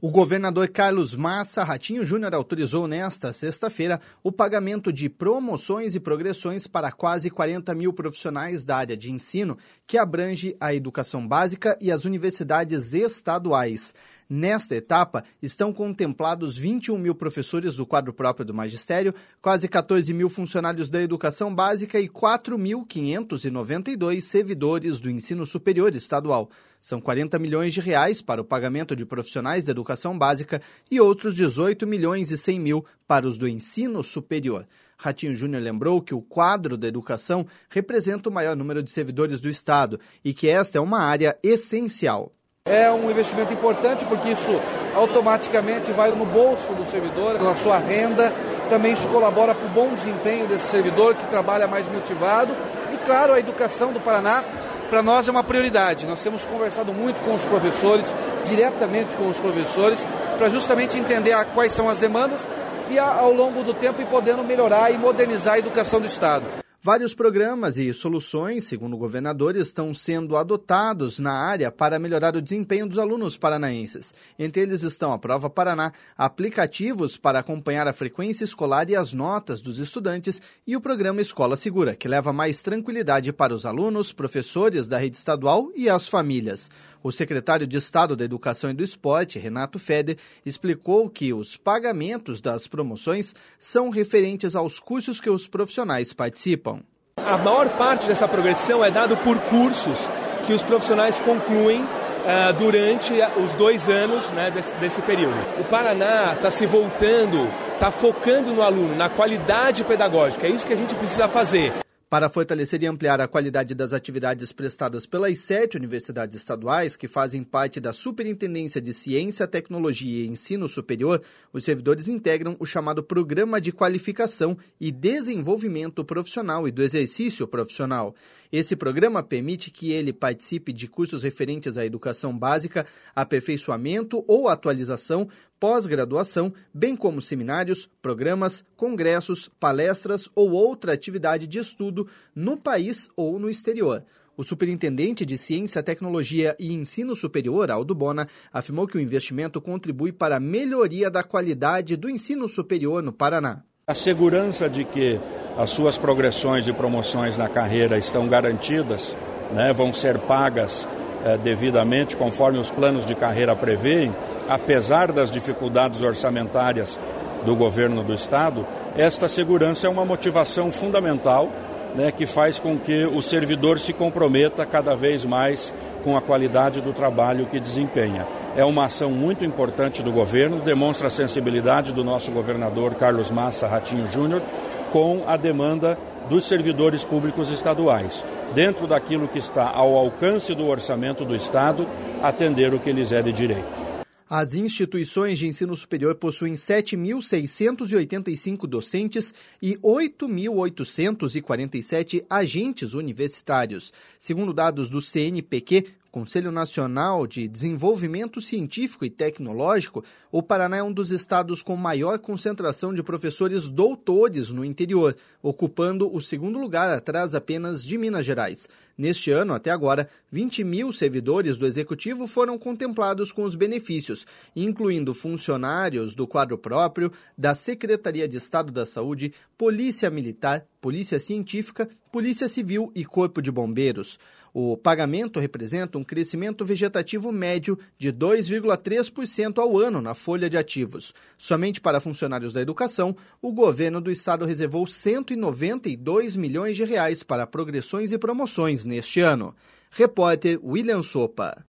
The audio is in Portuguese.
O governador Carlos Massa Ratinho Júnior autorizou nesta sexta-feira o pagamento de promoções e progressões para quase 40 mil profissionais da área de ensino, que abrange a educação básica e as universidades estaduais. Nesta etapa, estão contemplados 21 mil professores do quadro próprio do magistério, quase 14 mil funcionários da educação básica e 4.592 servidores do ensino superior estadual. São 40 milhões de reais para o pagamento de profissionais da educação básica e outros 18 milhões e 100 mil para os do ensino superior. Ratinho Júnior lembrou que o quadro da educação representa o maior número de servidores do Estado e que esta é uma área essencial. É um investimento importante porque isso automaticamente vai no bolso do servidor, na sua renda. Também isso colabora para o bom desempenho desse servidor que trabalha mais motivado. E claro, a educação do Paraná, para nós é uma prioridade. Nós temos conversado muito com os professores, diretamente com os professores, para justamente entender quais são as demandas e ao longo do tempo ir podendo melhorar e modernizar a educação do Estado. Vários programas e soluções, segundo o governador, estão sendo adotados na área para melhorar o desempenho dos alunos paranaenses. Entre eles estão a Prova Paraná, aplicativos para acompanhar a frequência escolar e as notas dos estudantes e o programa Escola Segura, que leva mais tranquilidade para os alunos, professores da rede estadual e as famílias. O secretário de Estado da Educação e do Esporte, Renato Feder, explicou que os pagamentos das promoções são referentes aos cursos que os profissionais participam. A maior parte dessa progressão é dado por cursos que os profissionais concluem durante os 2 anos, né, desse período. O Paraná está se voltando, está focando no aluno, na qualidade pedagógica. É isso que a gente precisa fazer. Para fortalecer e ampliar a qualidade das atividades prestadas pelas 7 universidades estaduais, que fazem parte da Superintendência de Ciência, Tecnologia e Ensino Superior, os servidores integram o chamado Programa de Qualificação e Desenvolvimento Profissional e do Exercício Profissional. Esse programa permite que ele participe de cursos referentes à educação básica, aperfeiçoamento ou atualização, pós-graduação, bem como seminários, programas, congressos, palestras ou outra atividade de estudo no país ou no exterior. O superintendente de Ciência, Tecnologia e Ensino Superior, Aldo Bona, afirmou que o investimento contribui para a melhoria da qualidade do ensino superior no Paraná. A segurança de que as suas progressões e promoções na carreira estão garantidas, né, vão ser pagas devidamente conforme os planos de carreira prevêem, apesar das dificuldades orçamentárias do governo do Estado, esta segurança é uma motivação fundamental, né, que faz com que o servidor se comprometa cada vez mais com a qualidade do trabalho que desempenha. É uma ação muito importante do governo, demonstra a sensibilidade do nosso governador Carlos Massa Ratinho Júnior com a demanda dos servidores públicos estaduais, dentro daquilo que está ao alcance do orçamento do Estado, atender o que lhes é de direito. As instituições de ensino superior possuem 7.685 docentes e 8.847 agentes universitários. Segundo dados do CNPq, Conselho Nacional de Desenvolvimento Científico e Tecnológico, o Paraná é um dos estados com maior concentração de professores doutores no interior, ocupando o segundo lugar atrás apenas de Minas Gerais. Neste ano, até agora, 20 mil servidores do Executivo foram contemplados com os benefícios, incluindo funcionários do quadro próprio, da Secretaria de Estado da Saúde, Polícia Militar, Polícia Científica, Polícia Civil e Corpo de Bombeiros. O pagamento representa um crescimento vegetativo médio de 2,3% ao ano na folha de ativos. Somente para funcionários da educação, o governo do estado reservou 192 milhões de reais para progressões e promoções neste ano. Repórter William Sopa.